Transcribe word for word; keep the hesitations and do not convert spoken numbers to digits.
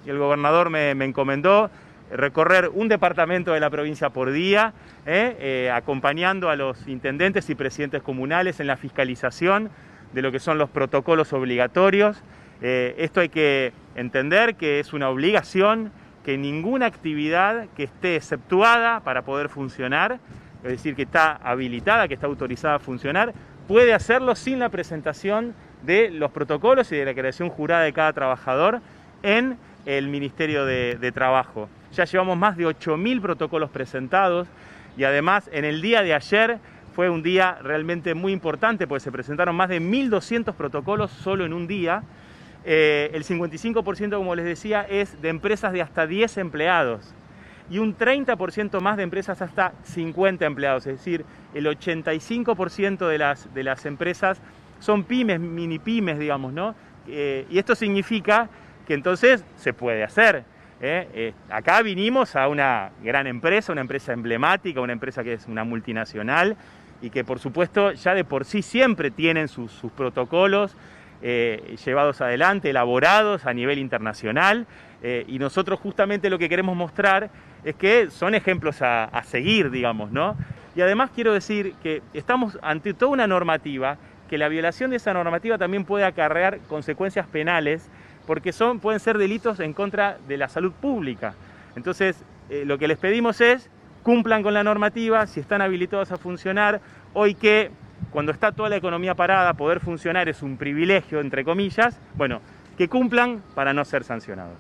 y el gobernador me, me encomendó recorrer un departamento de la provincia por día, eh, eh, acompañando a los intendentes y presidentes comunales en la fiscalización de lo que son los protocolos obligatorios. Eh, esto hay que entender que es una obligación, que ninguna actividad que esté exceptuada para poder funcionar, es decir, que está habilitada, que está autorizada a funcionar, puede hacerlo sin la presentación de los protocolos y de la creación jurada de cada trabajador en el Ministerio de, de Trabajo. Ya llevamos más de ocho mil protocolos presentados y además en el día de ayer fue un día realmente muy importante porque se presentaron más de mil doscientos protocolos solo en un día. Eh, el cincuenta y cinco por ciento, como les decía, es de empresas de hasta diez empleados y un treinta por ciento más de empresas hasta cincuenta empleados, es decir, el ochenta y cinco por ciento de las, de las empresas son pymes, mini pymes, digamos, ¿no? Eh, y esto significa que entonces se puede hacer. ¿eh? Eh, acá vinimos a una gran empresa, una empresa emblemática, una empresa que es una multinacional y que por supuesto ya de por sí siempre tienen sus, sus protocolos eh, llevados adelante, elaborados a nivel internacional, eh, y nosotros justamente lo que queremos mostrar es que son ejemplos a, a seguir, digamos, ¿no? Y además quiero decir que estamos ante toda una normativa, que la violación de esa normativa también puede acarrear consecuencias penales, porque son, pueden ser delitos en contra de la salud pública. Entonces, eh, lo que les pedimos es, cumplan con la normativa, si están habilitados a funcionar, hoy que cuando está toda la economía parada, poder funcionar es un privilegio, entre comillas, bueno, que cumplan para no ser sancionados.